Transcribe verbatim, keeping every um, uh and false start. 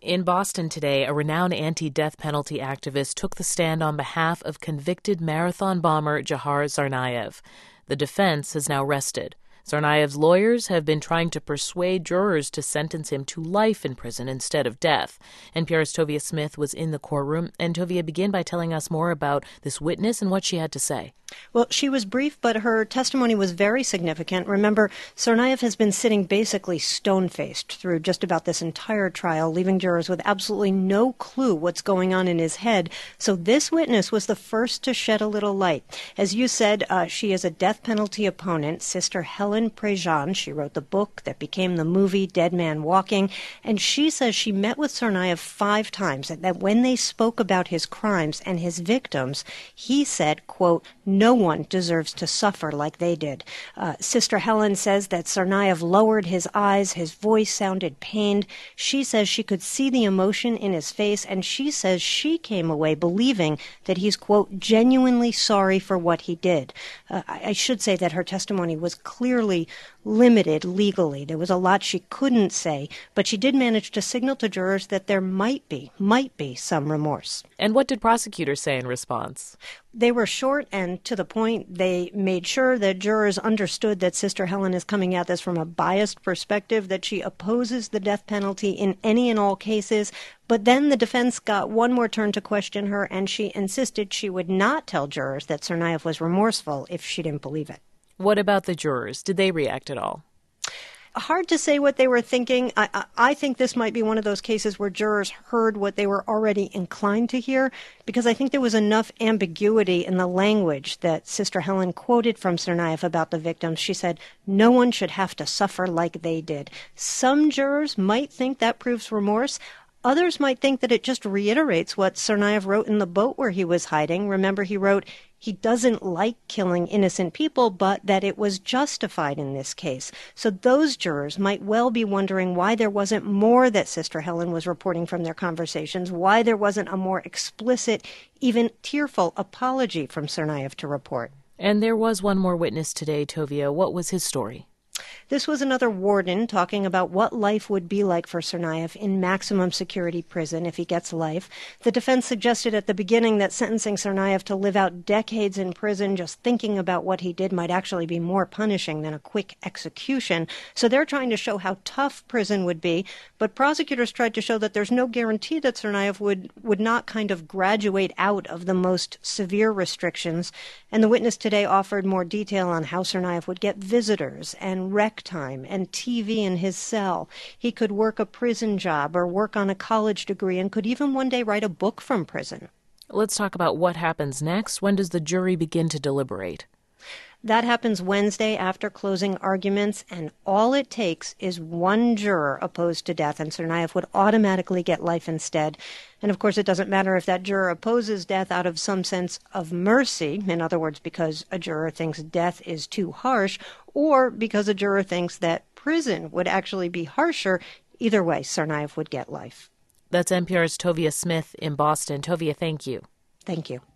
In Boston today, a renowned anti-death penalty activist took the stand on behalf of convicted marathon bomber Dzhokhar Tsarnaev. The defense has now rested. Tsarnaev's lawyers have been trying to persuade jurors to sentence him to life in prison instead of death. N P R's Tovia Smith was in the courtroom. And Tovia, begin by telling us more about this witness and what she had to say. Well, she was brief, but her testimony was very significant. Remember, Tsarnaev has been sitting basically stone-faced through just about this entire trial, leaving jurors with absolutely no clue what's going on in his head. So this witness was the first to shed a little light. As you said, uh, she is a death penalty opponent, Sister Helen Prejean. She wrote the book that became the movie Dead Man Walking, and she says she met with Tsarnaev five times, and that when they spoke about his crimes and his victims, he said, quote, "No one deserves to suffer like they did." Uh, Sister Helen says that Tsarnaev lowered his eyes, his voice sounded pained. She says she could see the emotion in his face, and she says she came away believing that he's, quote, genuinely sorry for what he did. Uh, I, I should say that her testimony was clearly limited legally. There was a lot she couldn't say, but she did manage to signal to jurors that there might be, might be some remorse. And what did prosecutors say in response? They were short and to the point. They made sure that jurors understood that Sister Helen is coming at this from a biased perspective, that she opposes the death penalty in any and all cases. But then the defense got one more turn to question her, and she insisted she would not tell jurors that Tsarnaev was remorseful if she didn't believe it. What about the jurors? Did they react at all? Hard to say what they were thinking. I, I, I think this might be one of those cases where jurors heard what they were already inclined to hear, because I think there was enough ambiguity in the language that Sister Helen quoted from Tsarnaev about the victims. She said, "No one should have to suffer like they did." Some jurors might think that proves remorse. Others might think that it just reiterates what Tsarnaev wrote in the boat where he was hiding. Remember, he wrote, he doesn't like killing innocent people, but that it was justified in this case. So those jurors might well be wondering why there wasn't more that Sister Helen was reporting from their conversations, why there wasn't a more explicit, even tearful apology from Tsarnaev to report. And there was one more witness today, Tovia. What was his story? This was another warden talking about what life would be like for Tsarnaev in maximum security prison if he gets life. The defense suggested at the beginning that sentencing Tsarnaev to live out decades in prison just thinking about what he did might actually be more punishing than a quick execution. So they're trying to show how tough prison would be, but prosecutors tried to show that there's no guarantee that Tsarnaev would, would not kind of graduate out of the most severe restrictions. And the witness today offered more detail on how Tsarnaev would get visitors and rec time and T V in his cell. He could work a prison job or work on a college degree and could even one day write a book from prison. Let's talk about what happens next. When does the jury begin to deliberate? That happens Wednesday after closing arguments, and all it takes is one juror opposed to death, and Tsarnaev would automatically get life instead. And of course, it doesn't matter if that juror opposes death out of some sense of mercy, in other words, because a juror thinks death is too harsh, or because a juror thinks that prison would actually be harsher. Either way, Tsarnaev would get life. That's N P R's Tovia Smith in Boston. Tovia, thank you. Thank you.